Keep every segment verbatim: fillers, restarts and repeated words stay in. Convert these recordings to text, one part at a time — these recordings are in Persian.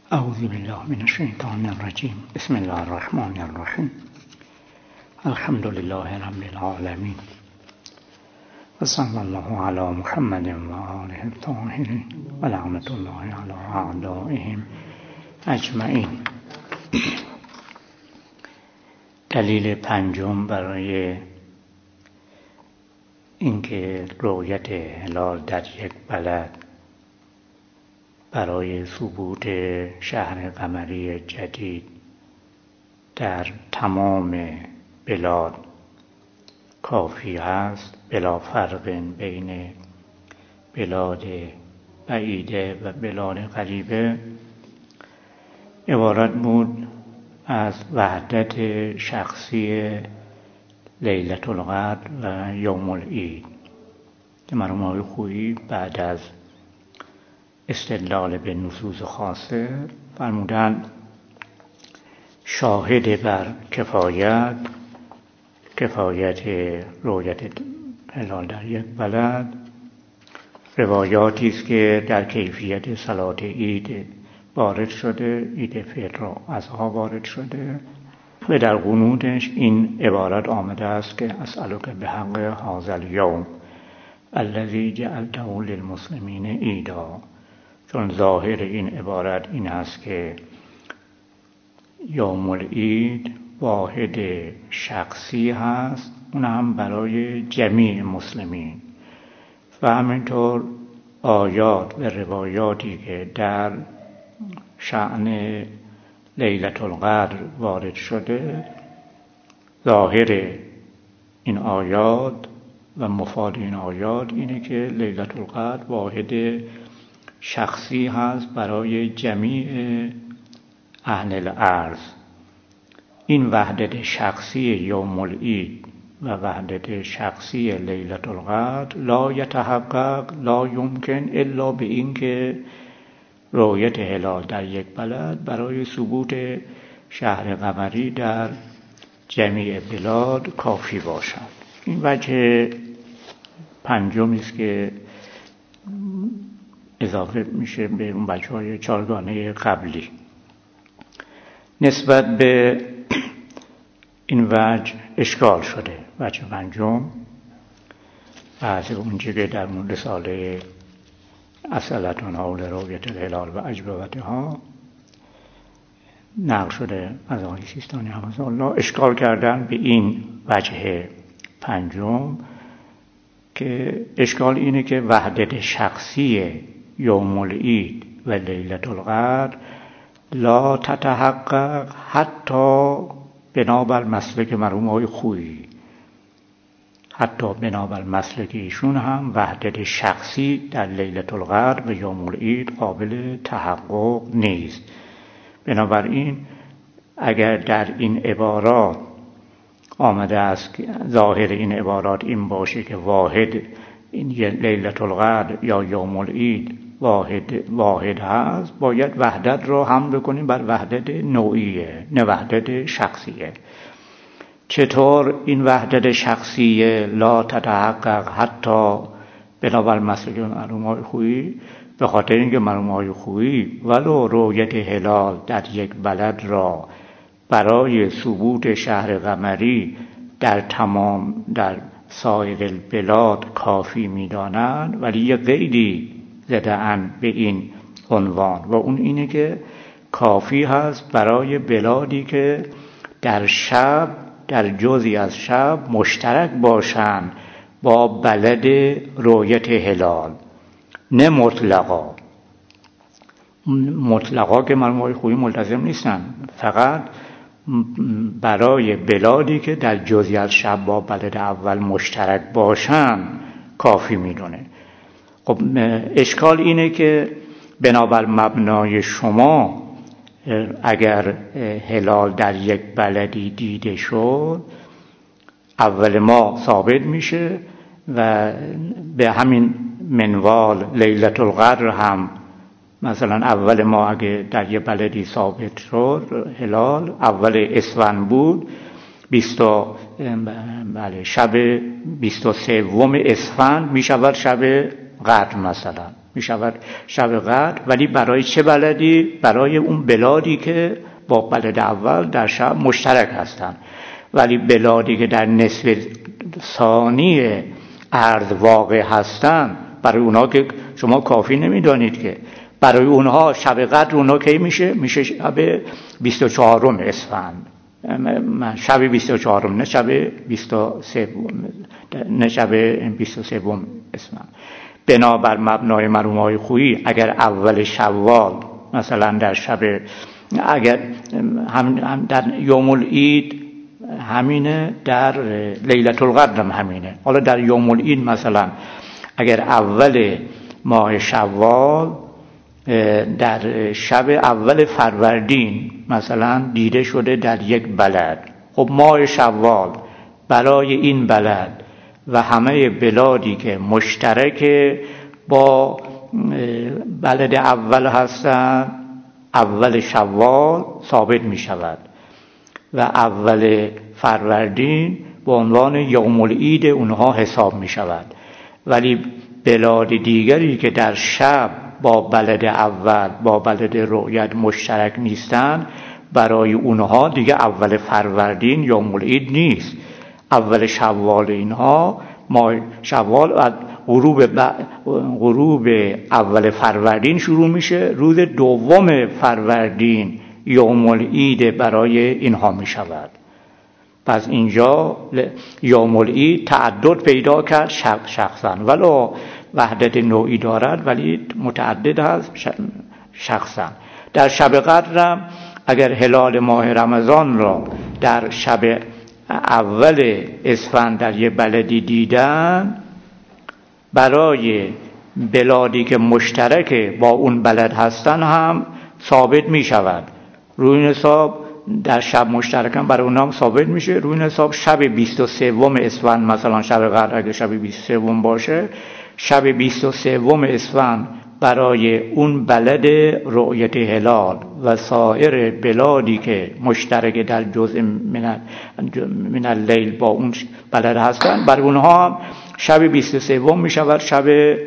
اعوذ بالله من الشیطان الرجیم. بسم الله الرحمن الرحیم. الحمد لله رب العالمین و صلی الله علی محمد و آله الطاهرین و لعنت الله علی اعدائهم اجمعین. دلیل پنجم برای اینکه رؤیت هلال در یک بلد برای ثبوت شهر قمری جدید در تمام بلاد کافی است، بلا فرق بین بلاد بعیده و بلاد قریبه، عبارت بود از وحدت شخصی لیلة القدر و یوم العید که مرحوم آقای خویی بعد از استدلال به نصوص خاصه فرمودند شاهد بر کفایت کفایت رؤیت هلال در یک بلد روایاتی است که در کیفیت صلات عید وارد شده، عید فطر و اضحی وارد شده و در قنوتش این عبارت آمده است که اسألک بحق هذا الیوم الذی جعلته للمسلمین عیدا. چون ظاهر این عبارت این است که یوم العید واحد شخصی هست، اون هم برای جمیع مسلمین، و همینطور آیات و روایاتی که در شأن لیلة القدر وارد شده، ظاهر این آیات و مفاد این آیات اینه که لیلة القدر واحد شخصی هست برای جمیع اهل الارض. این وحدت شخصی یوم العید و وحدت شخصی لیلة القدر لا یتحقق، لا یمکن الا به این که رؤیت هلال در یک بلد برای ثبوت شهر قمری در جمیع بلاد کافی باشد. این وجه پنجمی است که اضافه میشه به اون وجه‌های چهارگانه قبلی. نسبت به این وجه اشکال شده. وجه پنجم از اونچه که در اون رساله اسئلة حول رؤیت الهلال و اجوبتها نقل شده از آقای سیستانی حفظه الله، اشکال کردن به این وجه پنجم که اشکال اینه که وحدت شخصی یوم العید و لیلة القدر لا تتحقق حتی بنابر مسلک مرحوم آقای خویی، حتی بنابر مسلک ایشون هم وحدت شخصی در لیلة القدر و یوم العید قابل تحقق نیست. بنابراین اگر در این عبارات آمده است که ظاهر این عبارات این باشه که واحد این لیلة القدر یا یوم العید واحد واحد هست، باید وحدت را هم بکنیم بر وحدت نوعیه نه وحدت شخصیه. چطور این وحدت شخصیه لا تتحقق حتی بنابر مسلک مرحوم آقای خویی؟ به خاطر اینکه مرحوم آقای خویی ولو رؤیت هلال در یک بلد را برای ثبوت شهر قمری در تمام در سایر البلاد کافی می‌دانند، ولی یک قیدی زده‌اند به این عنوان و اون اینه که کافی هست برای بلادی که در شب در جزئی از شب مشترک باشند با بلد رؤیت هلال، نه مطلقا. مطلقا که مرحوم آقای خویی ملتزم نیستن، فقط برای بلادی که در جزئی از شب با بلد اول مشترک باشن کافی میدونه. خب اشکال اینه که بنابر مبنای شما اگر هلال در یک بلدی دیده شد، اول ما ثابت میشه و به همین منوال لیلة القدر هم مثلا اول ما اگه در یک بلدی ثابت شد هلال اول اسفند بود، بیست بله شب بیست و سوم اسفند میشود شب قدر مثلا، می شود شب قدر. ولی برای چه بلدی؟ برای اون بلادی که با بلد اول در شب مشترک هستند. ولی بلادی که در نصف ثانی ارض واقع هستند، برای اونها که شما کافی نمیدانید که برای اونها شب قدر اونها کی میشه؟ میشه شب بیست و چهارم اسفند، شب بیست و چهارم، نه شب بیست و سه، نه شب بیست و سه اسفند. بنابر مبنای مرحوم‌های خویی اگر اول شوال مثلا در شب، اگر هم, هم در یوم العید همینه، در لیلة القدر هم همینه. حالا در یوم العید مثلا اگر اول ماه شوال در شب اول فروردین مثلا دیده شده در یک بلد، خب ماه شوال برای این بلد و همه بلادی که مشترک با بلد اول هستند اول شوال ثابت می شود و اول فروردین به عنوان یوم العید اونها حساب می شود. ولی بلاد دیگری که در شب با بلد اول با بلد رؤیت مشترک نیستند، برای اونها دیگه اول فروردین یوم العید نیست. اول شوال اینها ما شوال از غروب ب... غروب اول فروردین شروع میشه، روز دوم فروردین یوم العید برای اینها میشود. پس اینجا یوم العید تعدد پیدا کرد شخصا، ولو وحدت نوعی دارد ولی متعدد هست شخصا. در شب قدرم اگر هلال ماه رمضان را در شب اول اسفند در یه بلدی دیدن، برای بلادی که مشترک با اون بلد هستن هم ثابت می شود. روی این حساب در شب مشترکم برای اونها هم ثابت میشه. روی این حساب شب بیست و سوم اسفند مثلا شب قدر اگه شب بیست و سوم باشه، شب بیست و سوم اسفند برای اون بلد رؤیت هلال و سایر بلادی که مشترک در جزء من اللیل با اون بلد هستن، برای اونها هم شب بیست و سوم می شود شب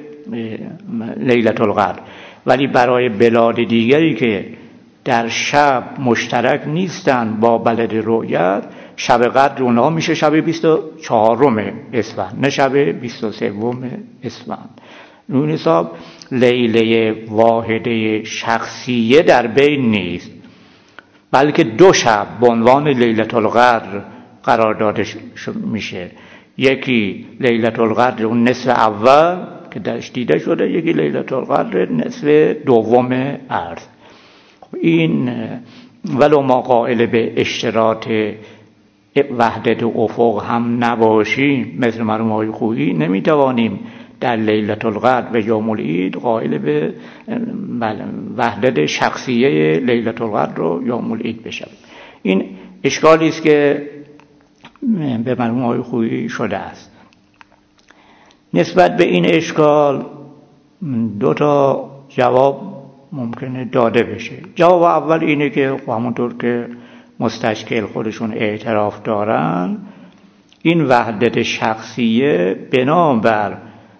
لیلة القدر. ولی برای بلاد دیگری که در شب مشترک نیستن با بلد رؤیت، شب قدر اونها میشه شب بیست و چهارم اسفند، نه شب بیست و سوم اسفند. اون حساب لیله واحده شخصیه در بین نیست، بلکه دو شب به عنوان لیلة القدر قرار داده میشه. یکی لیلة القدر اون نصف اول که درش دیده شده، یکی لیلة القدر نصف دوم ارض. این ولو ما قائل به اشتراط وحدت افق هم نباشیم مثل مرحوم‌های خویی، نمیتوانیم در لیلة القدر و یوم العید قائل به وحدت شخصیه لیلة القدر و یوم العید بشویم. این اشکالی است که به مرحوم‌های خویی شده است. نسبت به این اشکال دو تا جواب ممکنه داده بشه. جواب اول اینه که همونطور که مستشکل خودشون اعتراف دارن، این وحدت شخصیه بنابر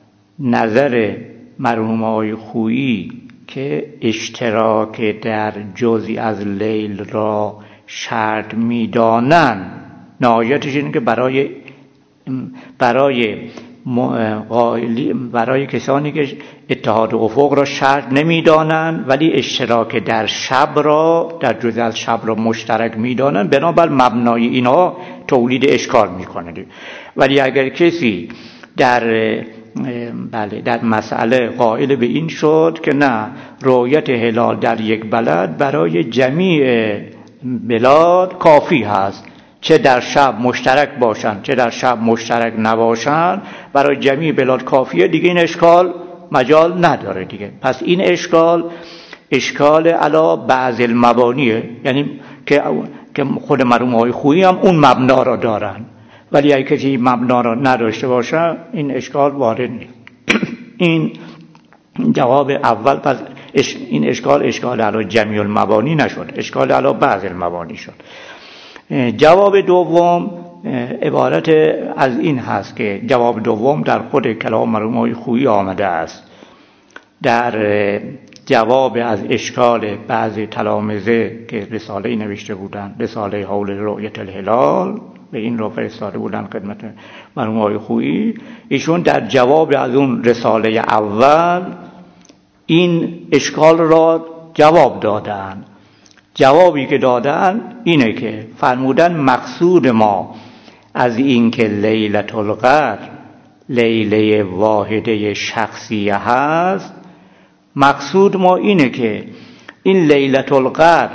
نظر مرحوم‌های خویی که اشتراک در جزئی از لیل را شرط می‌دانند، نهایتش اینه که برای برای قائلی برای کسانی که اتحاد افق را شرط نمی‌دانند ولی اشتراک در شب را در جزء از شب را مشترک می‌دانند، بنابر مبنای اینا تولید اشکال می‌کنه. ولی اگر کسی در بله در مسئله قائل به این شد که نه، رؤیت هلال در یک بلد برای جمیع بلاد کافی هست، چه در شب مشترک باشند چه در شب مشترک نباشند، برای جمیع بلاد کافیه، دیگه این اشکال مجال نداره دیگه. پس این اشکال اشکال علا بعض المبانیه، یعنی که که خود مرحوم‌های خویی هم اون مبنا را دارن، ولی اگه کسی مبنا را نداشته باشه این اشکال وارد نیست. این جواب اول. پس این اشکال اشکال علا جمیع المبانی نشد، اشکال علا بعض المبانی شد. جواب دوم عبارت از این هست که جواب دوم در خود کلام مرحوم‌های خویی آمده است. در جواب از اشکال بعضی تلامذه که رساله‌ای نوشته بودند، رساله حول رؤیت الهلال، به این رو فرستاده بودن خدمت مرحوم آقای خویی، ایشون در جواب از اون رساله اول این اشکال را جواب دادن. جوابی که دادن اینه که فرمودن مقصود ما از این که لیلة القدر لیله واحده شخصیه هست، مقصود ما اینه که این لیلة القدر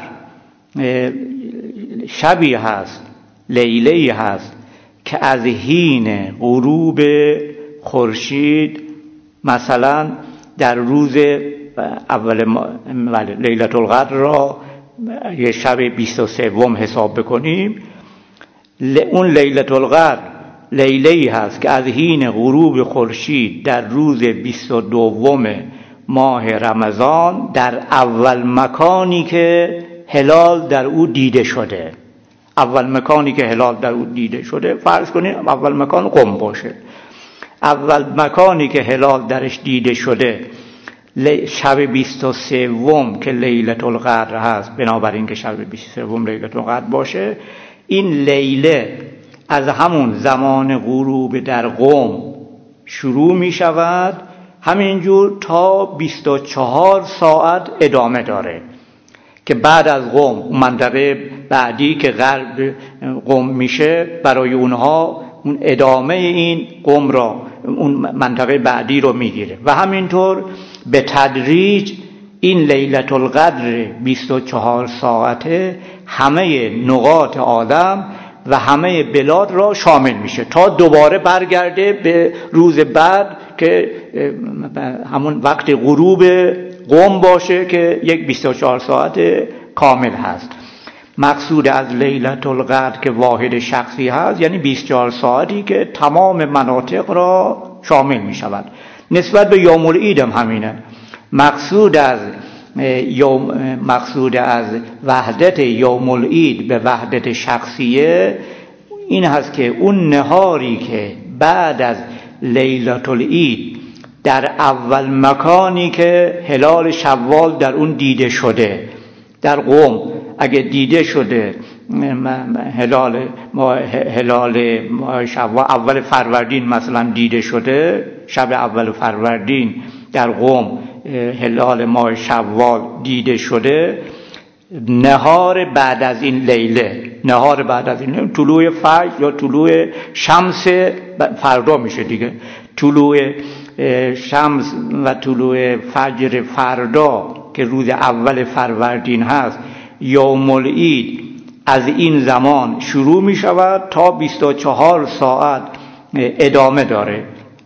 شبی هست، لیله‌ای هست که از حین غروب خورشید، مثلا در روز اول لیلة القدر را یه شب بیست و سوم حساب بکنیم، اون لیلة القدر لیله‌ای هست که از حین غروب خورشید در روز بیست و دوم ماه رمضان در اول مکانی که هلال در او دیده شده، اول مکانی که هلال در او دیده شده، فرض کنیم اول مکان قم باشه، اول مکانی که هلال درش دیده شده شب بیست و سوم که لیلة القدر هست، بنابراین که شب بیست و سوم لیلة القدر باشه، این لیله از همون زمان غروب در قم شروع می شود، همینجور تا بیست و چهار ساعت ادامه داره که بعد از قم منطقه بعدی که غرب قم میشه، برای اونها اون ادامه این قم را، اون منطقه بعدی رو میگیره و همینطور به تدریج این لیلة القدر بیست و چهار ساعته همه نقاط عالم و همه بلاد را شامل میشه تا دوباره برگرده به روز بعد که همون وقت غروب قم باشه که یک بیست و چهار ساعت کامل هست. مقصود از لیلة القدر که واحد شخصی هست یعنی بیست و چهار ساعتی که تمام مناطق را شامل می شود. نسبت به یوم العید هم همینه. مقصود از یوم مقصود از وحدت یوم العید به وحدت شخصیه این هست که اون نهاری که بعد از لیلة العید در اول مکانی که هلال شوال در اون دیده شده، در قم اگه دیده شده هلال ماه هلال ماه شوال اول فروردین مثلا دیده شده، شب اول فروردین در قم هلال ماه شوال دیده شده، نهار بعد از این لیله، نهار بعد از این طلوع فجر یا طلوع شمس فردا میشه دیگه، طلوع شمس و طلوع فجر فردا که روز اول فروردین هست، یوم العید از این زمان شروع می شود تا بیست و چهار ساعت ادامه داره،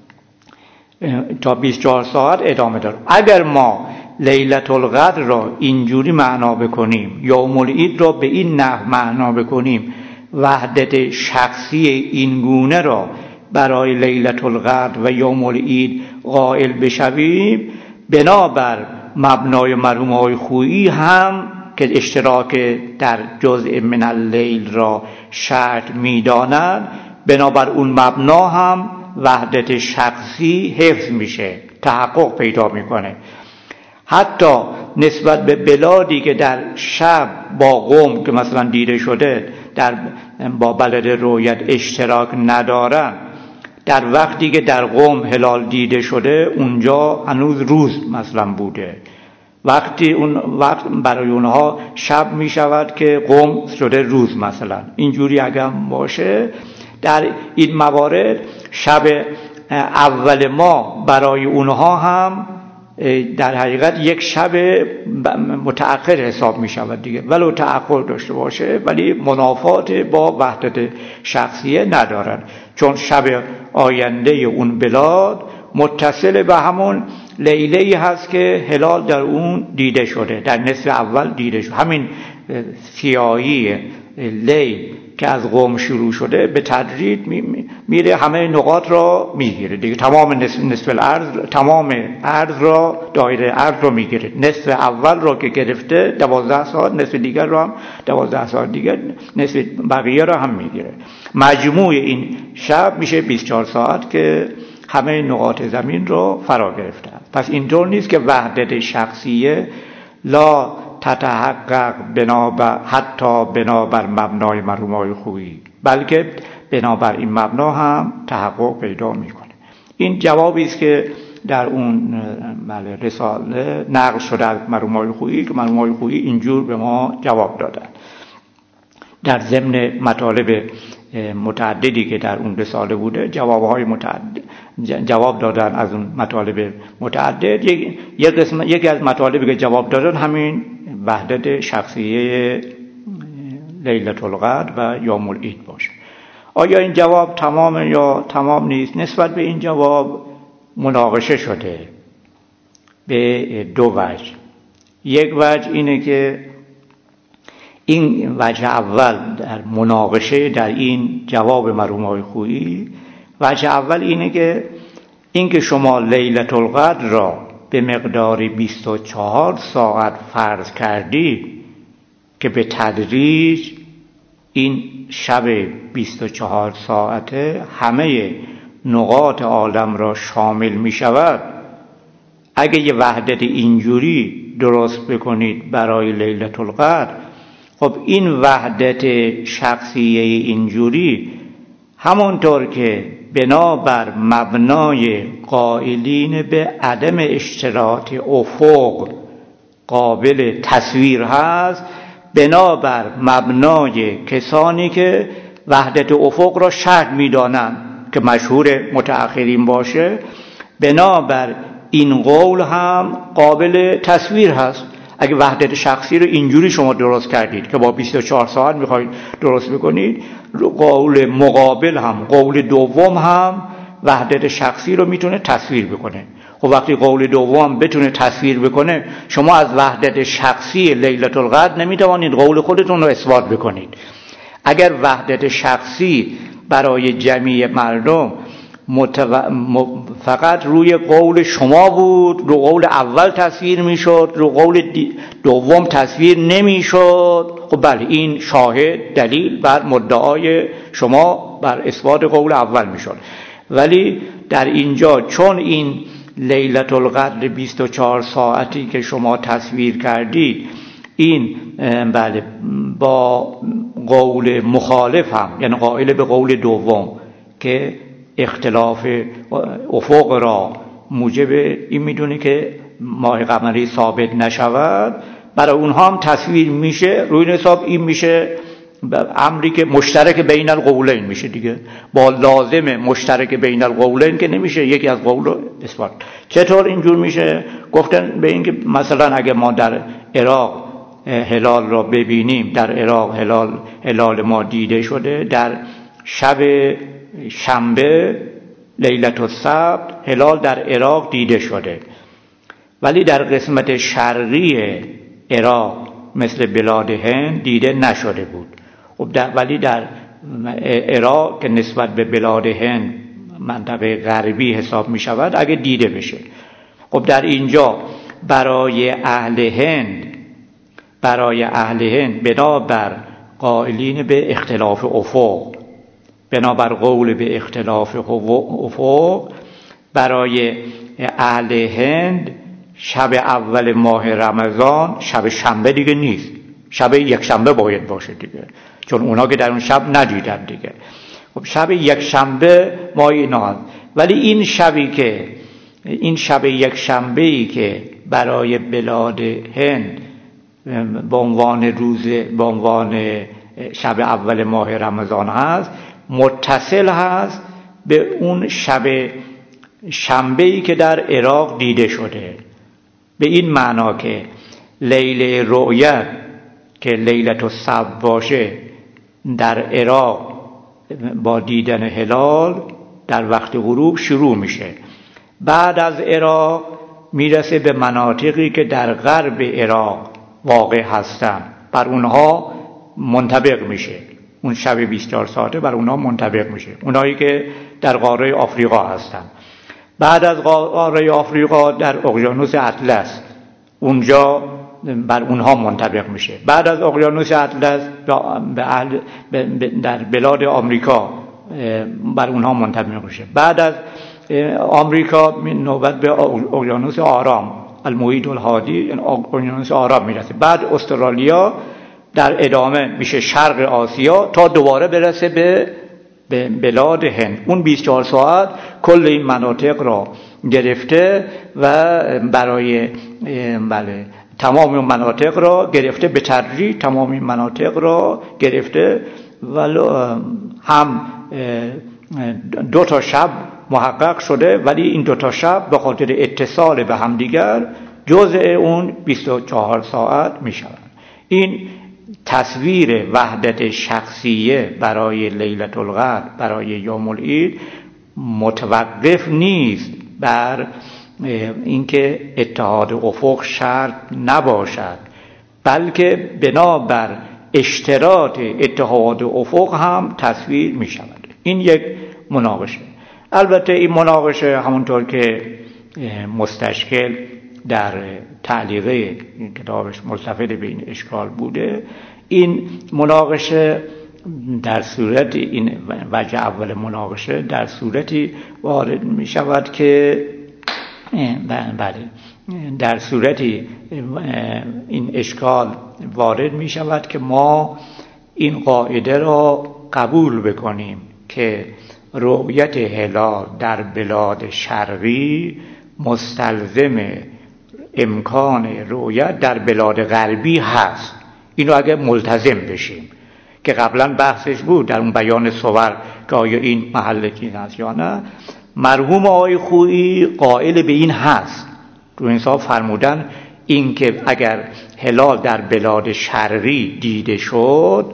تا بیست و چهار ساعت ادامه داره. اگر ما لیلة القدر را اینجوری معنا بکنیم، یوم العید را به این نحو معنا بکنیم، وحدت شخصی این گونه را برای لیلة القدر و یوم العید قائل بشویم، بنابر مبنای مرحوم آقای خویی هم که اشتراک در جزء من اللیل را شرط می‌دانند، بنابر اون مبنا هم وحدت شخصی حفظ میشه، تحقق پیدا میکنه. حتی نسبت به بلادی که در شب با قم که مثلا دیده شده در با بلد رؤیت اشتراک ندارن، در وقتی که در قم هلال دیده شده اونجا هنوز روز مثلا بوده، وقتی اون وقت برای اونها شب می شود که قم شده روز مثلا. اینجوری اگر باشه در این موارد شب اول ما برای اونها هم در حقیقت یک شب متأخر حساب می شود دیگه، ولو تأخر داشته باشه ولی منافات با وحدت شخصیه ندارد، چون شب آینده اون بلاد متصل به همون لیله‌ای هست که هلال در اون دیده شده، در نصف اول دیده شده. همین سیاهی لیل که از قم شروع شده به تدریج میره همه نقاط را میگیره دیگه، تمام نصف, نصف الارض، تمام ارض را، دایره ارض را میگیره. نصف اول را که گرفته دوازده ساعت، نصف دیگر را هم دوازده ساعت دیگر، نصف بقیه را هم میگیره. مجموع این شب میشه بیست و چهار ساعت که همه نقاط زمین رو فرا گرفتن. پس اینطور نیست که وحدت شخصیه لا تتحقق بنابر حتی بنابر مبنای مرحوم خویی، بلکه بنابر این مبنا هم تحقق پیدا میکنه. این جوابی است که در اون بله رساله نقل شده از مرحوم خویی که مرحوم خویی اینجور به ما جواب دادن. در ضمن مطالب متعددی که در اون رساله بوده جوابهای متعدد جواب دادن از اون مطالب متعدد. یک یک قسم یکی از مطالبی که جواب دادن همین وحدت شخصیه لیلة القدر و یوم العید باشه. آیا این جواب تمام یا تمام نیست؟ نسبت به این جواب مناقشه شده به دو وجه. یک وجه اینه که این وجه اول در مناقشه در این جواب مرحوم آقای خویی، وجه اول اینه که اینکه شما لیلة القدر را به مقدار بیست و چهار ساعت فرض کردی که به تدریج این شب بیست و چهار ساعته همه نقاط عالم را شامل می شود. اگه یه وحدت اینجوری درست بکنید برای لیلة القدر، خب این وحدت شخصیه اینجوری همونطور که بنابر مبنای قائلین به عدم اشتراط افق قابل تصویر هست، بنابر مبنای کسانی که وحدت افق را شرط می‌دانند که مشهور متأخرین باشه، بنابر این قول هم قابل تصویر هست. اگه وحدت شخصی رو اینجوری شما درست کردید که با بیست و چهار ساعت میخواید درست بکنید، قول مقابل هم قول دوم هم وحدت شخصی رو میتونه تصویر بکنه. خب وقتی قول دوم بتونه تصویر بکنه، شما از وحدت شخصی لیلة القدر نمیتوانید قول خودتون رو اثبات بکنید. اگر وحدت شخصی برای جمعی مردم متو... م... فقط روی قول شما بود، رو قول اول تصویر میشد، رو قول دی... دوم تصویر نمیشد، خب بله این شاهد دلیل بر مدعای شما بر اثبات قول اول میشد. ولی در اینجا چون این لیلة القدر بیست و چهار ساعتی که شما تصویر کردید این بله با قول مخالف هم، یعنی قائل به قول دوم که اختلاف افق را موجب این میدونه که ماه قمری ثابت نشود، برای اونها هم تصویر میشه. روی این حساب این میشه امری که مشترک بین القولین میشه دیگه، با لازم مشترک بین القولین که نمیشه یکی از قول رو اثبات. چطور اینجور میشه؟ گفتن به این که مثلا اگه ما در عراق هلال را ببینیم، در عراق هلال هلال ما دیده شده، در شب شنبه لیلة السبت هلال در عراق دیده شده، ولی در قسمت شرقی عراق مثل بلاد هند دیده نشده بود. ولی در عراق که نسبت به بلاد هند منطقه غربی حساب می شود اگه دیده بشه، خب در اینجا برای اهل هند برای اهل هند بنابر قائلین به اختلاف افق، بنابر قول به اختلاف افق، برای اهل هند شب اول ماه رمضان شب شنبه دیگه نیست، شب یک شنبه باید باشه دیگه، چون اونا که در اون شب ندیدن دیگه. خب شب یک شنبه ماه اینا هست. ولی این شبی که این شب یک شنبه‌ای که برای بلاد هند به عنوان روز به عنوان شب اول ماه رمضان هست، متصل هست به اون شب شنبه‌ای که در عراق دیده شده، به این معنا که لیله رؤیت که لیلة السبت باشه در عراق با دیدن هلال در وقت غروب شروع میشه، بعد از عراق میرسه به مناطقی که در غرب عراق واقع هستن، بر اونها منطبق میشه، اون شب بیست و چهار ساعته بر اونها منطبق میشه، اونایی که در قاره آفریقا هستن. بعد از قاره آفریقا در اقیانوس اطلس اونجا بر اونها منطبق میشه. بعد از اقیانوس اطلس به اهل در بلاد آمریکا بر اونها منطبق میشه. بعد از آمریکا نوبت به اقیانوس آرام، المحیط الهادی، یعنی اقیانوس آرام میرسه. بعد استرالیا در ادامه میشه شرق آسیا تا دوباره برسه به به بلاد هند. اون بیست و چهار ساعت کل این مناطق را گرفته و برای بله تمام این مناطق را گرفته، به تدریج تمام این مناطق را گرفته. ولی هم دو تا شب محقق شده، ولی این دو تا شب به خاطر اتصال به همدیگر جزء اون بیست و چهار ساعت می شوند. این تصویر وحدت شخصیه برای لیلة القدر، برای یوم العید، متوقف نیست بر اینکه اتحاد افق شرط نباشد، بلکه بنابر اشتراط اتحاد افق هم تصویر می شود. این یک مناقشه. البته این مناقشه همونطور که مستشکل در تعلیقه کتابش ملتفت به این اشکال بوده، این مناقشه در صورت این وجه اول مناقشه در صورتی وارد می شود که بله در صورتی این اشکال وارد می شود که ما این قاعده را قبول بکنیم که رؤیت هلال در بلاد شرقی مستلزم امکان رؤیت در بلاد غربی هست. اینو اگه ملتزم بشیم، که قبلا بحثش بود در اون بیان صور که آیا این محل چیز هست یا نه. مرحوم آقای خویی قائل به این هست. تو انصاف فرمودن این که اگر هلال در بلاد شرقی دیده شد،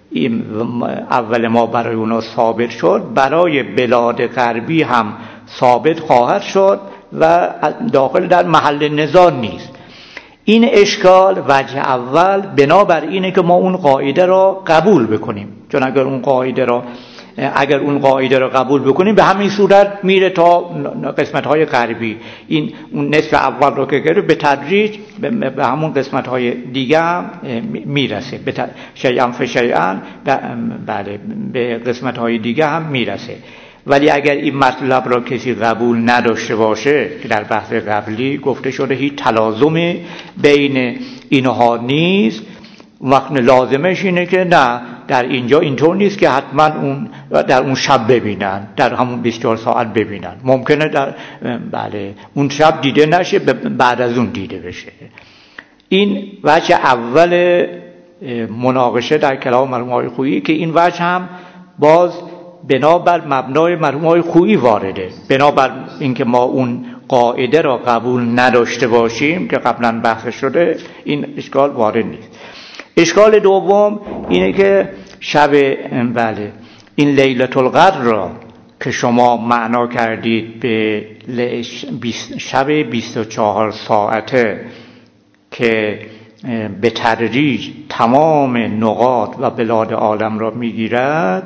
اول ما برای اونا ثابت شد، برای بلاد غربی هم ثابت خواهد شد و داخل در محل نزاع نیست. این اشکال وجه اول بنابر اینه که ما اون قاعده را قبول بکنیم، چون اگر اون قاعده را اگر اون قاعده را قبول بکنیم به همین صورت میره تا قسمت‌های غربی. این اون نصف اول رو که گرفت به تدریج به همون قسمت‌های دیگه هم میرسه، به شیئا فشیئا بله به قسمت‌های دیگه هم میرسه. ولی اگر این مطلب را کسی قبول نداشته باشه، که در بحث قبلی گفته شده هیچ تلازمی بین اینها نیست، وقت لازمش اینه که نه در اینجا اینطور نیست که حتما اون در اون شب ببینن، در همون بیست و چهار ساعت ببینن. ممکنه در بله اون شب دیده نشه، بعد از اون دیده بشه. این وجه اول مناقشه در کلام مرحوم آقای خویی، که این وجه هم باز بنابر مبنای مرحوم آقای خویی وارده، بنابر اینکه ما اون قاعده را قبول نداشته باشیم که قبلا بحث شده، این اشکال وارد نیست. اشکال دوم اینه که شب بله این لیلة القدر را که شما معنا کردید به شب بیست و چهار ساعته که به تدریج تمام نقاط و بلاد عالم را میگیرد،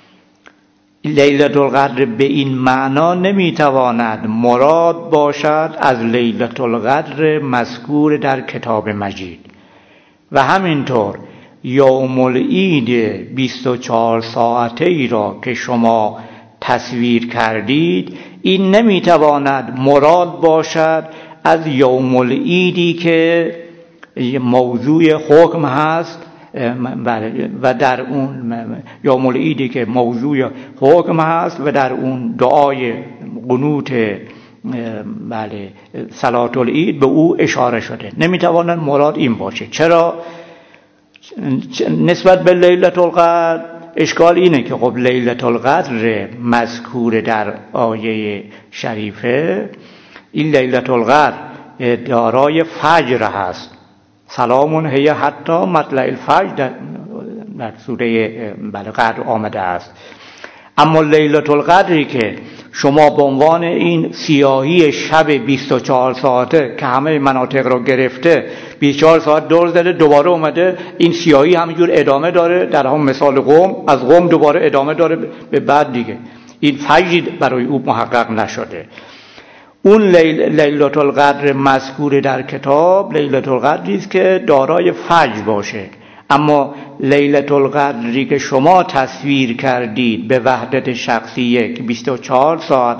لیلة القدر به این معنا نمیتواند مراد باشد از لیلة القدر مذکور در کتاب مجید. و همینطور یوم العید بیست و چهار ساعته ای را که شما تصویر کردید، این نمیتواند مراد باشد از یوم العیدی که موضوع حکم هست و در اون یوم العیدی که موضوع حکم هست و در اون دعای قنوت بله صلاة العید به او اشاره شده. نمیتواند مراد این باشه. چرا؟ نسبت به لیلة القدر اشکال اینه که خب لیلة القدر مذکور در آیه شریفه، این لیلة القدر دارای فجر هست. سلام هی حتی مطلع الفجر در, در سوره بله قدر آمده است. اما لیلة القدری که شما به عنوان این سیاهی شب بیست و چهار ساعته که همه مناطق رو گرفته، بیست و چهار ساعت دور زده دوباره اومده، این سیاهی همینجور ادامه داره، در هم مثال قم، از قم دوباره ادامه داره به بعد دیگه، این فجر برای او محقق نشده. اون لیلة القدر مذکور در کتاب لیلة القدری است که دارای فجر باشه. اما لیلة القدری که شما تصویر کردید به وحدت شخصیه که بیست و چهار ساعت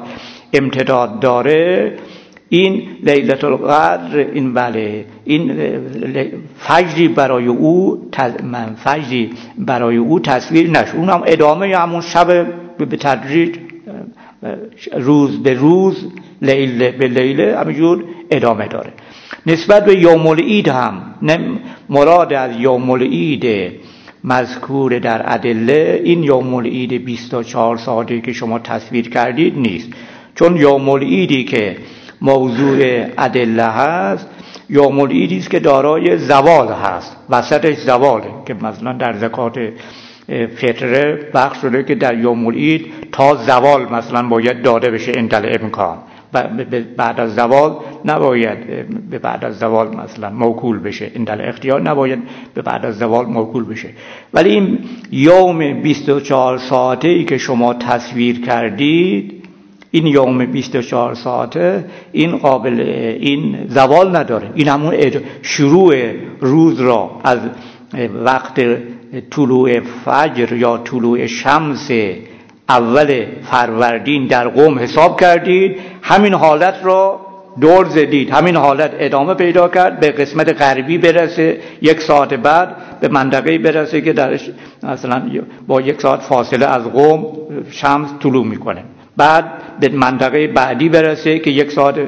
امتداد داره، این لیلة القدر، این بله این فجری برای او من فجری برای او تصویر نشد. اون هم ادامه همون شب به تدریج روز به روز لیله به لیله همینجور ادامه داره. نسبت به یوم العید هم مراد از یوم العید مذکور در ادله این یوم العید بیست و چهار ساعته که شما تصویر کردید نیست، چون یوم العیدی که موضوع ادله هست یوم العیدی است که دارای زوال هست، وسطش زواله، که مثلا در زکات فطره بخش شده که در یوم العید تا زوال مثلا باید داده بشه اندل امکان، و بعد از زوال نباید به بعد از زوال مثلا موکول بشه، اندل اختیار نباید به بعد از زوال موکول بشه. ولی این یوم بیست و چهار ساعته ای که شما تصویر کردید، این یوم بیست و چهار ساعته این قابل این زوال نداره، این همون شروع روز را از وقت طلوع فجر یا طلوع شمس اول فروردین در قم حساب کردید، همین حالت را دور زدید، همین حالت ادامه پیدا کرد، به قسمت غربی برسه، یک ساعت بعد به منطقه‌ای برسه که درش مثلا با یک ساعت فاصله از قم شمس طلوع میکنه، بعد به منطقه بعدی برسه که یک ساعت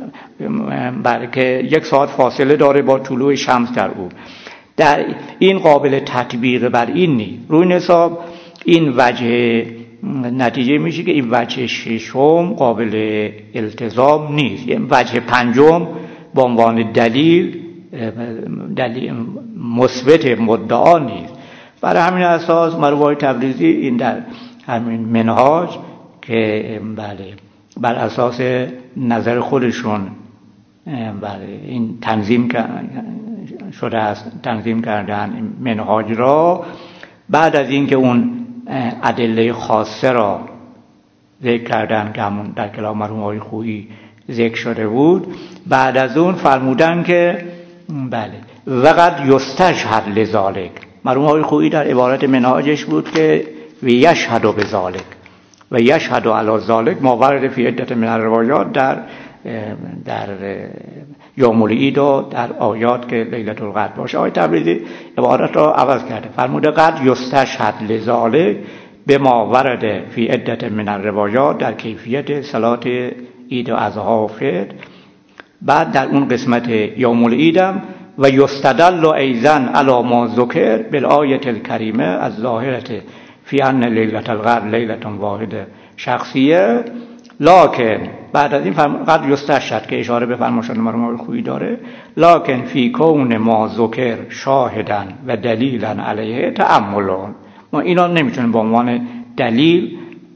که یک ساعت فاصله داره با طلوع شمس در او. در این قابل تطبیق بر این نیست. روی حساب این وجه نتیجه میشه که این وجه ششم قابل التزام نیست. این وجه پنجم به عنوان دلیل دلیل مثبت مدعا نیست. برای همین اساس مروای تبریزی این در همین منهاج که بله بر اساس نظر خودشون بله این تنظیم شده است، تنظیم کردن منهاج را، بعد از اینکه اون ادله خاصه را ذکر کردن که همون در کلام مرحوم آقای خویی ذکر شده بود، بعد از اون فرمودن که بله وقد یستشهد لذالک. مرحوم آقای خویی در عبارت منهاجش بود که و یشهد بذالک و یشهد علی ذالک ما ورد فی عدة من الروایات در در یوم العید و در آیات که لیلة القدر باشه. آقای تبریزی عبارت را عوض کرده، فرموده قد یستشهد لذالک به ما ورد فی عدة من الروایات در کیفیت صلات عید و اضحی و فطر. بعد در اون قسمت یوم العیدم و یستدل ایضا علی ما ذکر بالآیة الکریمه از ظاهرت فی ان لیلة القدر لیلة واحده شخصیه، لکن بعد از این قد یستشهد که اشاره به فرمایشات مرحوم خویی داره، لکن فی کون ما ذکر شاهدن و دلیلا علیه تأملون. ما اینا نمیتونیم به عنوان دلیل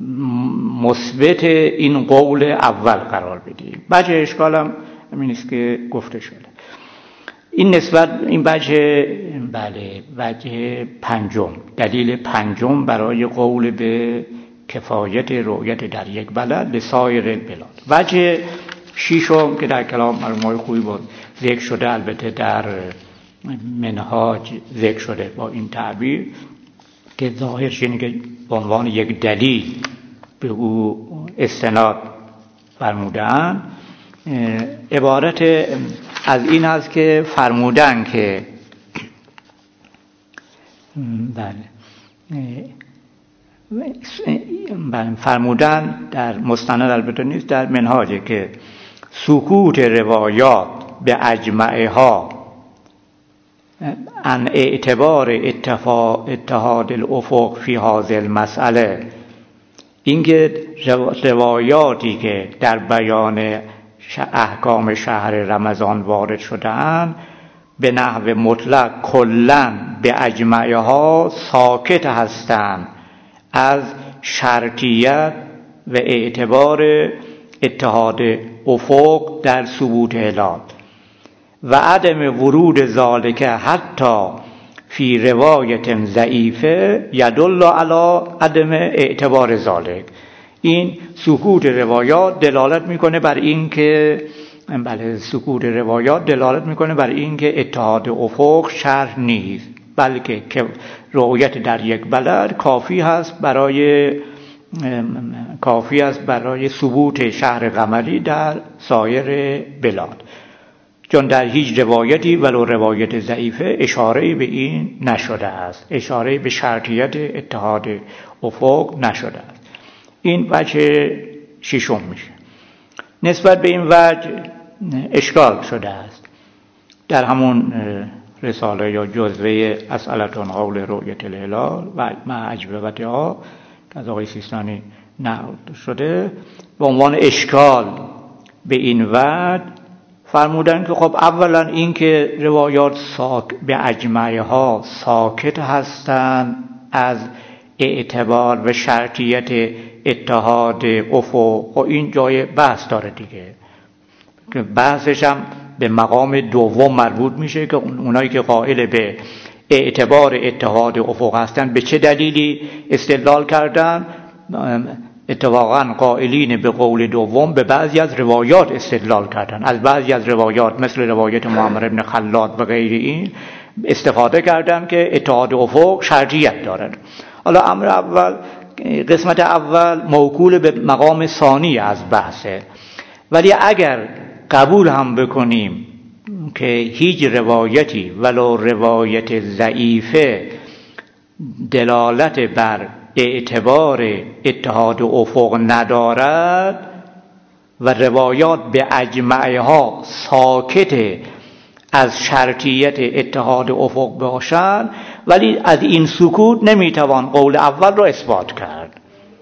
مثبت این قول اول قرار بدیم. بچه اشکالم همین است که گفته شده. این نسبت این بچه بله بچه پنجم، دلیل پنجم برای قول به کفایت رؤیت در یک بلد لسایر البلاد. وجه ششم که در کلام مرحوم خویی بود ذکر شده، البته در منهاج ذکر شده با این تعبیر که ظاهرش اینه که به عنوان یک دلیل به او استناد فرمودن، عبارت از این است که فرمودن که بله فرمودن در مستند البته نیست، در منهاجه که سکوت روایات به اجمعها عن اعتبار اتحاد الافق فی هذه المسئله، اینکه روایاتی که در بیان احکام شهر رمضان وارد شده‌اند به نحو مطلق کلاً به اجمعها ساکت هستند از شرطیت و اعتبار اتحاد افق در ثبوت هلال و عدم ورود ذالک حتی فی روایت ضعیفه یدل علی عدم اعتبار ذالک. این سکوت روایات دلالت میکنه بر این که بله سکوت روایات دلالت میکنه بر این که اتحاد افق شرط نیست، بلکه که رؤیت در یک بلد کافی هست برای کافی است برای ثبوت شهر قمری در سایر بلاد، چون در هیچ روایتی ولو روایت ضعیفه اشاره‌ای به این نشده است، اشاره‌ای به شرطیت اتحاد افق نشده است. این وجه ششم میشه. نسبت به این وجه اشکال شده است در همون رساله یا جزوه اسئلتون حول رؤیت الهلال و مع اجوبتها که از آقای سیستانی نقل شده، به عنوان اشکال به این وجه فرمودن که خب اولا این که روایات ساک به اجمعه ها ساکت هستند از اعتبار و شرطیت اتحاد افق، و این جای بحث داره دیگه، که بحثش هم به مقام دوم مربوط میشه که اونایی که قائل به اعتبار اتحاد افق هستند به چه دلیلی استدلال کردن. اتفاقا قائلین به قول دوم به بعضی از روایات استدلال کردن، از بعضی از روایات مثل روایت معمر بن خلاد و غیر این استفاده کردن که اتحاد افق شرطیت دارد. حالا امر اول، قسمت اول موکول به مقام ثانی از بحثه، ولی اگر قبول هم بکنیم که هیچ روایتی ولو روایت ضعیفه دلالت بر اعتبار اتحاد افق ندارد و روایات به اجمعه ها ساکت از شرطیت اتحاد افق باشند، ولی از این سکوت نمیتوان قول اول را اثبات کرد.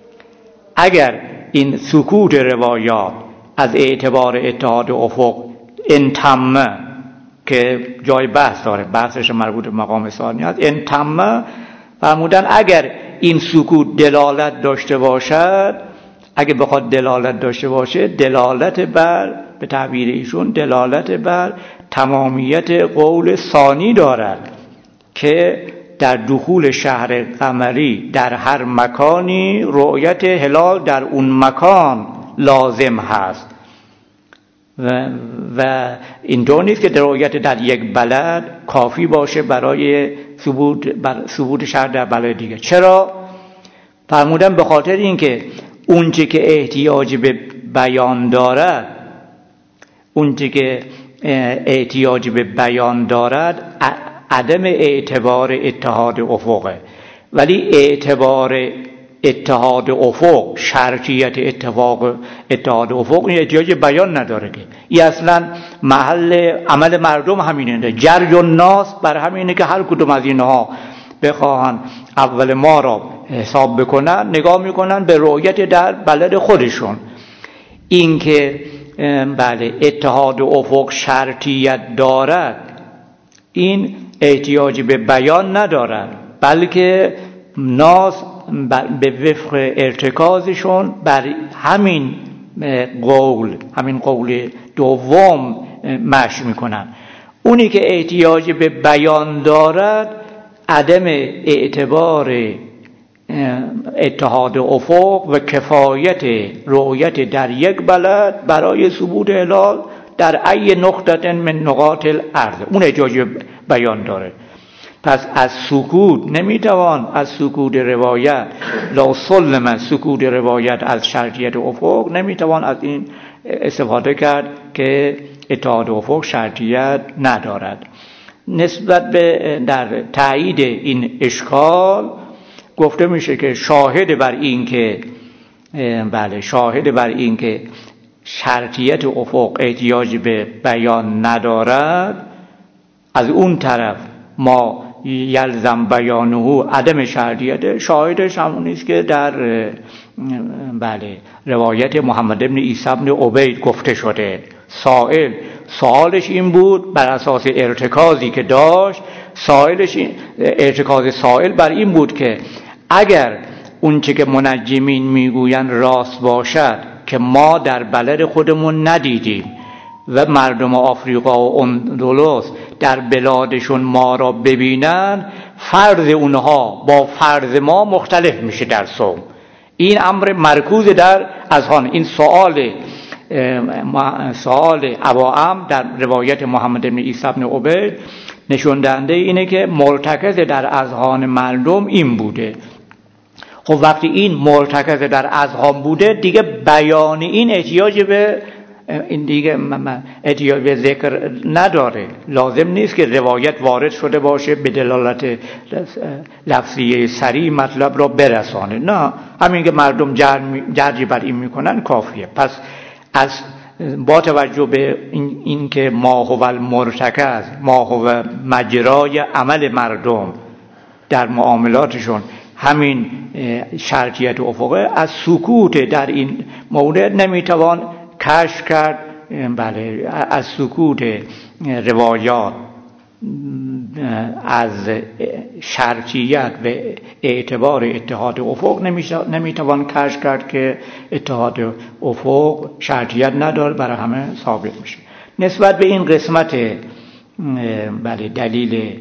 اگر این سکوت روایات از اعتبار اتحاد افق انتمه، که جای بحث داره، بحثش مربوط به مقام ثانی است، انتمه فرمودن اگر این سکوت دلالت داشته باشد، اگه بخواد دلالت داشته باشه، دلالت بر، به تعبیر ایشون، دلالت بر تمامیت قول ثانی دارد که در دخول شهر قمری در هر مکانی رؤیت هلال در اون مکان لازم هست و, و اینطور نیست که رؤیت در یک بلد کافی باشه برای ثبوت بر ثبوت شهر در بلد دیگه. چرا؟ فرمودن به خاطر اینکه اونچه که احتیاج به بیان دارد، اونچه که احتیاج به بیان دارد عدم اعتبار اتحاد افقه، ولی اعتبار اتحاد افق، شرطیت اتفاق اتحاد افق، این احتیاج بیان نداره که این اصلا محل عمل مردم همینه، جرج الناس بر همینه که هر کدوم از اینها بخواهن اول ما را حساب بکنن نگاه میکنن به رؤیت در بلد خودشون. این که بله اتحاد افق شرطیت دارد، این احتیاج به بیان ندارد، بلکه ناس به وفق ارتکازشون بر همین قول، همین قول دوم مشی میکنن. اونی که احتیاج به بیان دارد عدم اعتبار اتحاد افق و کفایت رؤیت در یک بلد برای ثبوت هلال در ای نقطه من نقاط الارض، اون احتیاج بیان داره. پس از سکوت نمیتوان، از سکوت روایت لا سلم سکوت روایت از شرطیت افق نمیتوان از این استفاده کرد که اتحاد افق شرطیت ندارد. نسبت به در تایید این اشکال گفته میشه که شاهد بر این که بله شاهد بر این که شرطیت افق احتیاج به بیان ندارد، از اون طرف ما یلزم بیانه عدم شرطیت، شاهدش همون است که در بله روایت محمد ابن عیسی ابن عبید گفته شده. سائل سوالش این بود، بر اساس ارتکازی که داشت، سائلش ارتکاز سائل بر این بود که اگر اون چه که منجمین میگوین راست باشد که ما در بلد خودمون ندیدیم و مردم آفریقا و اندلس در بلادشون ما را ببینن، فرض اونها با فرض ما مختلف میشه در صوم. این امر مرکوز در اذهان. این سوال سوال اباام در روایت محمد بن عیسی بن عبید نشون دهنده اینه که مرتکز در اذهان مردم این بوده. خب وقتی این مرتکز در اذهان بوده دیگه بیان این احتیاج به این دیگه احتیاج به ذکر نداره. لازم نیست که روایت وارد شده باشه به دلالت لفظی سریع مطلب را برسانه، نه، همین که مردم جرجی بر این میکنن کافیه. پس از با توجه به این, این که ما هو المرتکز، ما هو مجرای عمل مردم در معاملاتشون همین شرطیت افقه، از سکوت در این مورد نمیتوان کشف کرد. بله، از سکوت روایات از شرطیت به اعتبار اتحاد افق نمیتوان کشف کرد که اتحاد افق شرطیت نداره، برای همه ثابت میشه. نسبت به این قسمت بله دلیل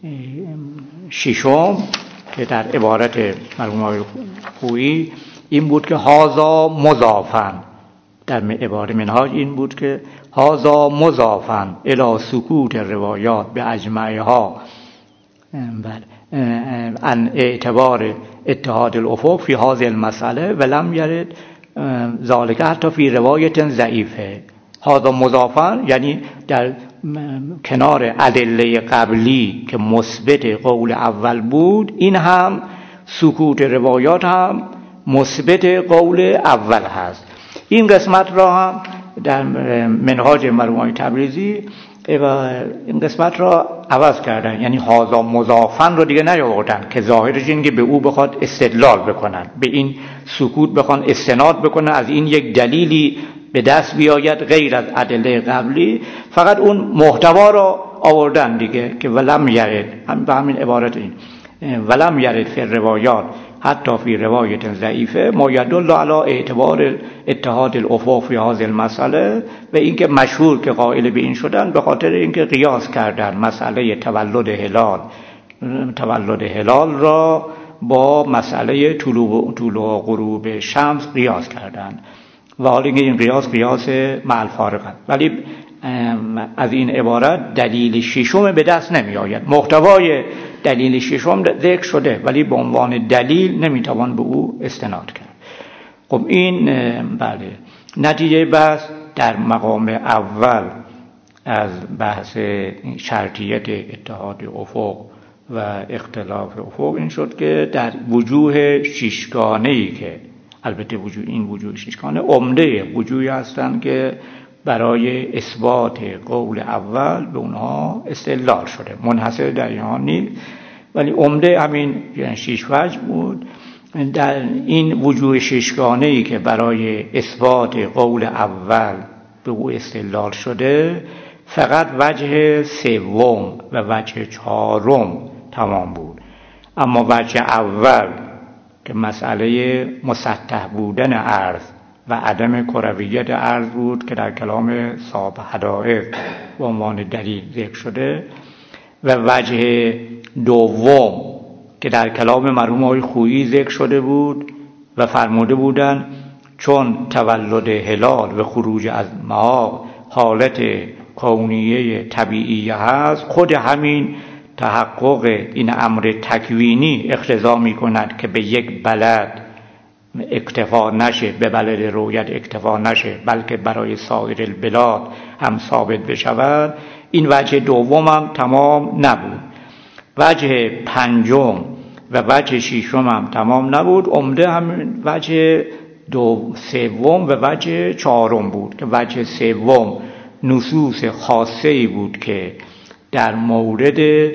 ششم که در عبارت مرحوم آقای خویی این بود که هازا مضافن، در عبارت منهاج این بود که هازا مضافن الی سکوت روایات به اجمعها ان اعتبار اتحاد الافق فی هذه المسئله ولم یرد ذالک حتی فی روایت ضعیفه. هازا مضافن یعنی در کنار ادله قبلی که مثبت قول اول بود، این هم سکوت روایات هم مثبت قول اول هست. این قسمت را هم در منهاج مرحوم تبریزی این قسمت را عوض کردن، یعنی هازا مضافن رو دیگه نیاوردن که ظاهرش این که به او بخواد استدلال بکنن، به این سکوت بخوان استناد بکنن، از این یک دلیلی به دست بیاید غیر از ادله قبلی، فقط اون محتوا را آوردن دیگه که ولم یرد، هم به همین عبارت این ولم یرد فی روایات حتی فی روایت ضعیفه ما یدل علی اعتبار اتحاد الافق فی هذه المسئله، و اینکه مشهور که قائل به این شدن به خاطر اینکه قیاس کردن مسئله تولد هلال تولد هلال را با مسئله طلوع طلوع غروب شمس قیاس کردن، و حالا اینکه این قیاس قیاس مع الفارق است. ولی از این عبارت دلیل ششم به دست نمی آید. محتوای دلیل ششم ذکر شده ولی به عنوان دلیل نمیتوان به او استناد کرد. خب این بله نتیجه بحث در مقام اول از بحث شرطیت اتحاد افق و اختلاف افق این شد که در وجوه ششگانه‌ای که البته وجوه این وجوه ششگانه عمده وجوهی هستند که برای اثبات قول اول به اونها استدلال شده، منحصر در اینها نیست ولی عمده همین شش وجه بود. در این وجوه ششگانه‌ای که برای اثبات قول اول به او استدلال شده فقط وجه سوم و وجه چهارم تمام بود، اما وجه اول که مسئله مسطح بودن عرض و عدم کرویت عرض بود که در کلام صاحب حدائق به عنوان دلیل ذکر شده، و وجه دوم که در کلام مرحوم آقای خویی ذکر شده بود و فرموده بودند چون تولد هلال و خروج از ماه حالت کونیه طبیعی هست، خود همین تحقق این امر تکوینی اقتضا می کند که به یک بلد اکتفا نشه، به بلد رویت اکتفا نشه بلکه برای سایر البلاد هم ثابت بشود. این وجه دوم هم تمام نبود. وجه پنجم و وجه ششم هم تمام نبود. عمده هم وجه دو سوم و وجه چهارم بود که وجه سوم نصوص خاصه‌ای بود که در مورد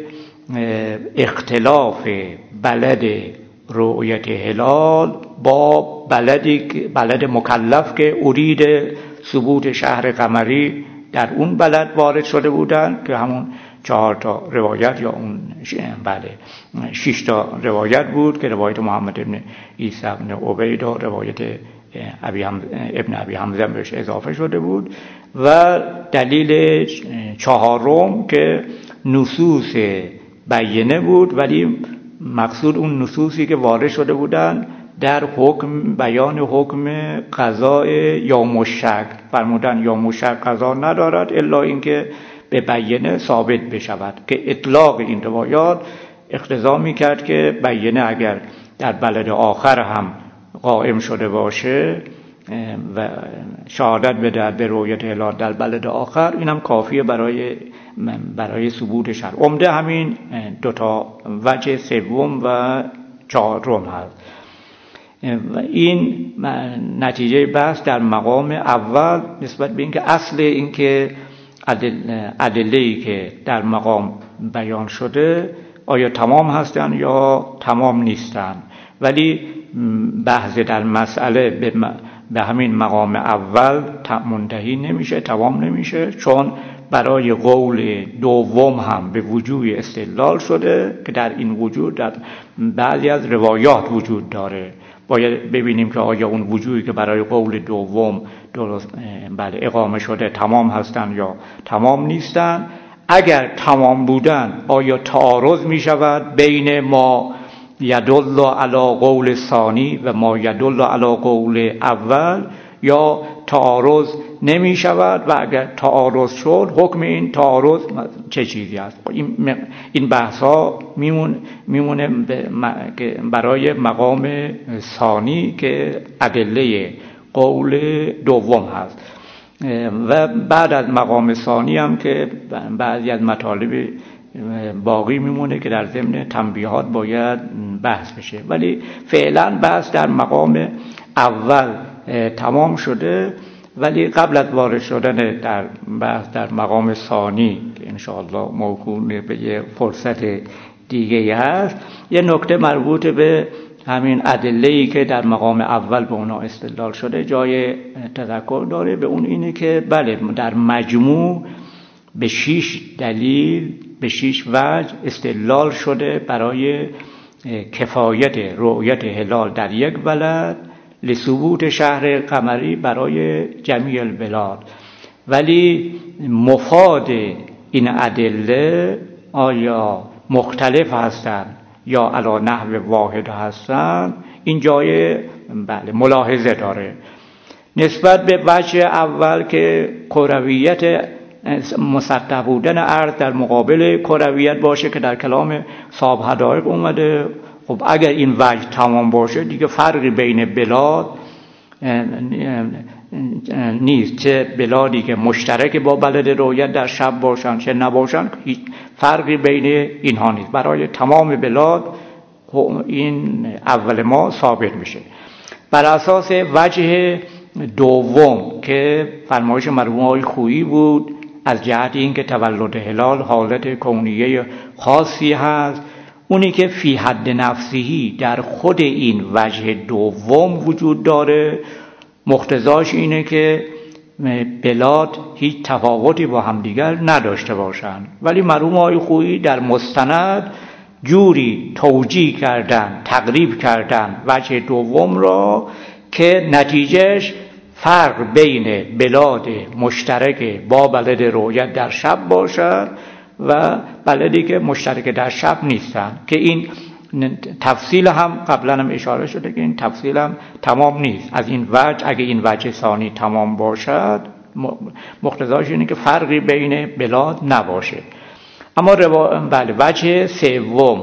اختلاف بلد رؤیت هلال با بلدی بلد مکلف که ارید ثبوت شهر قمری در اون بلد وارد شده بودن که همون چهار تا روایت یا اون بله شش تا روایت بود که روایت محمد ابن عیسی ابن عبید و روایت ابی ابن ابی حمزه بهش اضافه شده بود، و دلیل چهارم که نصوص بیینه بود ولی مقصود اون نصوصی که وارد شده بودن در حکم بیان حکم قضاء یا مشک، فرمودن یا مشک قضا ندارد الا اینکه به بیینه ثابت بشود، که اطلاق این روایات اقتضا میکرد که بیینه اگر در بلد آخر هم قائم شده باشه و شهادت بده به رؤیت هلال در بلد آخر، اینم کافیه برای برای ثبوت شرع. عمده همین دوتا وجه سوم و چهارم هست و این نتیجه بحث در مقام اول نسبت به اینکه اصل اینکه ادله‌ای که در مقام بیان شده آیا تمام هستن یا تمام نیستن. ولی بحث در مسئله به, به همین مقام اول منتهی نمیشه، تمام نمیشه، چون برای قول دوم هم به وجوه استدلال شده که در این وجود در بعضی از روایات وجود داره. باید ببینیم که آیا اون وجوهی که برای قول دوم درست بله اقامه شده تمام هستن یا تمام نیستن. اگر تمام بودن آیا تعارض می شود بین ما یدل علی قول ثانی و ما یدل علی قول اول، یا تعارض نمی شود و اگر تعارض شد حکم این تعارض چه چیزی است؟ این این بحث ها میمونه میمونه برای مقام ثانی که ادله قول دوم هست و بعد از مقام ثانی هم که بعضی از مطالب باقی میمونه که در ضمن تنبیهات باید بحث بشه. ولی فعلا بحث در مقام اول تمام شده، ولی قبل از وارد شدن در بحث در مقام ثانی که انشاءالله موکول به یه فرصت دیگه هست، یه نکته مربوط به همین ادله‌ای که در مقام اول به اونا استدلال شده جای تذکر داره. به اون اینه که بله در مجموع به شش دلیل به شش وجه استدلال شده برای کفایت رؤیت هلال در یک بلد لثبوت شهر قمری برای جمیع البلاد. ولی مفاد این ادله آیا مختلف هستند یا علی نحو واحد هستند، این جای بله ملاحظه داره. نسبت به وجه اول که کرویت مسطح بودن ارض در مقابل کرویت باشه که در کلام صاحب حدائق اومده، خب اگر این وجه تمام باشه دیگه فرقی بین بلاد نیست، چه بلادی که مشترک با بلد رؤیت در شب باشن چه نباشن، هیچ فرقی بین اینها نیست. برای تمام بلاد این اول ما ثابت میشه. بر اساس وجه دوم که فرمایش مرحوم آقای خویی بود از جهت اینکه تولد هلال حالت کونیه خاصی هست، اونی که فی حد نفسهی در خود این وجه دوم وجود داره، مقتضاش اینه که بلاد هیچ تفاوتی با همدیگر نداشته باشند. ولی مرحوم آقای خویی در مستند جوری توجیه کردن، تقریب کردن وجه دوم را که نتیجهش فرق بین بلاد مشترک با بلد رؤیت در شب باشد و بلدی که مشترک در شب نیستن، که این تفصیل هم قبلا هم اشاره شده که این تفصیل هم تمام نیست. از این وجه اگه این وجه ثانی تمام باشد مقتضاش اینه که فرقی بین بلاد نباشه. اما روا... بله وجه سوم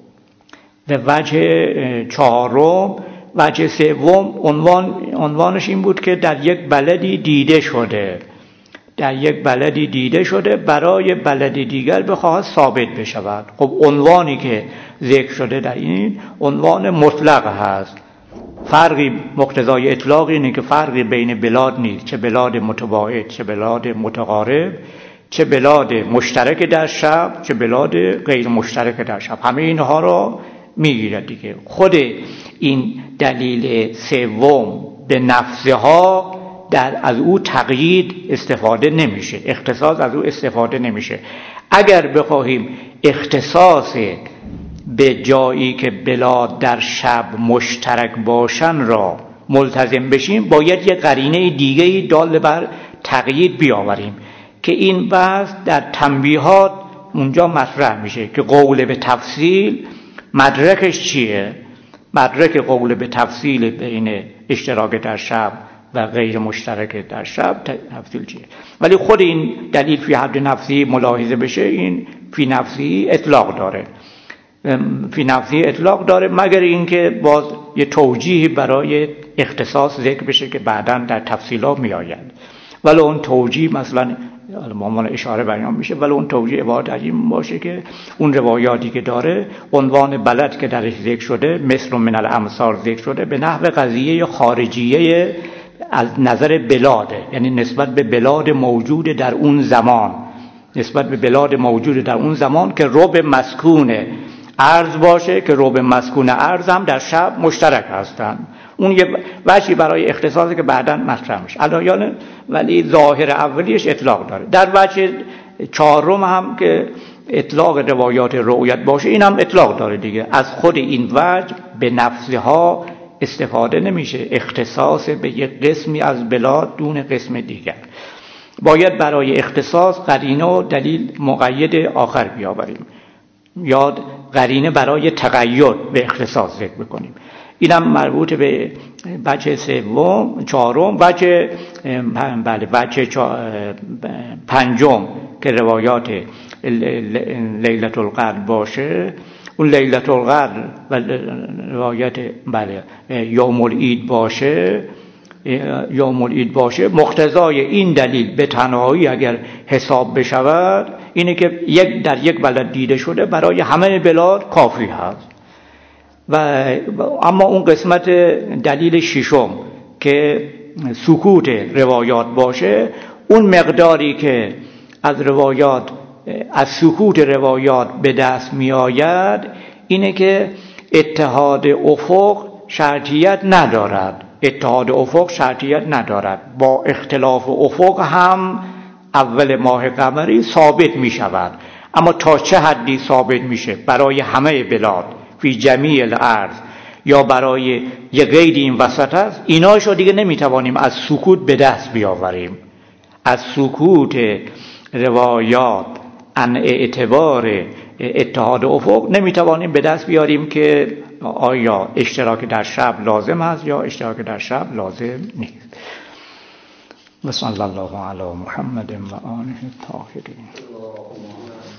و وجه چهارم، وجه سوم عنوان عنوانش این بود که در یک بلدی دیده شده در یک بلدی دیده شده برای بلد دیگر بخواهد ثابت بشود. خب عنوانی که ذکر شده در این عنوان مطلق هست، فرقی مقتضای اطلاق اینه که فرقی بین بلاد نیست، چه بلاد متباعد چه بلاد متقارب، چه بلاد مشترک در شب چه بلاد غیر مشترک در شب، همه اینها را میگیرد دیگه. خود این دلیل سوم به نفسها در از او تقیید استفاده نمیشه، اختصاص از او استفاده نمیشه. اگر بخواهیم اختصاص به جایی که بلاد در شب مشترک باشن را ملتزم بشیم، باید یک قرینه دیگه‌ای دال بر تقیید بیاوریم که این بحث در تنبیهات اونجا مطرح میشه که قول به تفصیل مدرکش چیه. مدرک قول به تفصیل بین اشتراک در شب و غیر مشترک در شب تفصیل چیه. ولی خود این دلیل فی حد نفسی ملاحظه بشه، این فی نفسی اطلاق داره. فی نفسی اطلاق داره، مگر اینکه باز یه توجیهی برای اختصاص ذکر بشه که بعداً در تفصیلات می آید. ولی اون توجیه مثلا مامان اشاره بیان میشه، ولی اون توجیه عبارت از این باشه که اون روایاتی که داره عنوان بلد که درش ذکر شده مثل من الامثال ذکر شده به نحو قضیه خارجیه از نظر بلاده، یعنی نسبت به بلاد موجود در اون زمان، نسبت به بلاد موجود در اون زمان که رب مسکون ارض باشه، که رب مسکون ارض هم در شب مشترک هستند. اون یه وجهی برای اختصاصی که بعداً مطرح میشه علایان، ولی ظاهر اولیش اطلاق داره. در وجه چهارم هم که اطلاق روایات رؤیت باشه، این هم اطلاق داره دیگه. از خود این وجه به نفسها استفاده نمیشه، اختصاص به یک قسمی از بلاد دون قسم دیگر. باید برای اختصاص قرینه و دلیل مقید آخر بیاوریم، یا قرینه برای تقید به اختصاص ذکر بکنیم. اینم مربوط به بچه سوم چهارم. بچه بله بچه پنجم که روایات لیلة القدر باشه، اون لیلة القدر و روایت بله یوم العید باشه، یوم العید باشه، مقتضای این دلیل به تنهایی اگر حساب بشود اینه که یک در یک بلد دیده شده برای همه بلاد کافی هست. و اما اون قسمت دلیل ششم که سکوت روایات باشه، اون مقداری که از روایات از سکوت روایات به دست می آید اینه که اتحاد افق شرطیت ندارد. اتحاد افق شرطیت ندارد، با اختلاف افق هم اول ماه قمری ثابت می شود. اما تا چه حدی ثابت میشه؟ برای همه بلاد فی جمیع الارض یا برای یه قید این وسط است، ایناشو دیگه نمیتوانیم از سکوت به دست بیاوریم. از سکوت روایات ان اعتبار اتحاد افق نمیتوانیم به دست بیاریم که آیا اشتراک در شب لازم است یا اشتراک در شب لازم نیست. و صلی الله علی محمد و آله الطاهرین.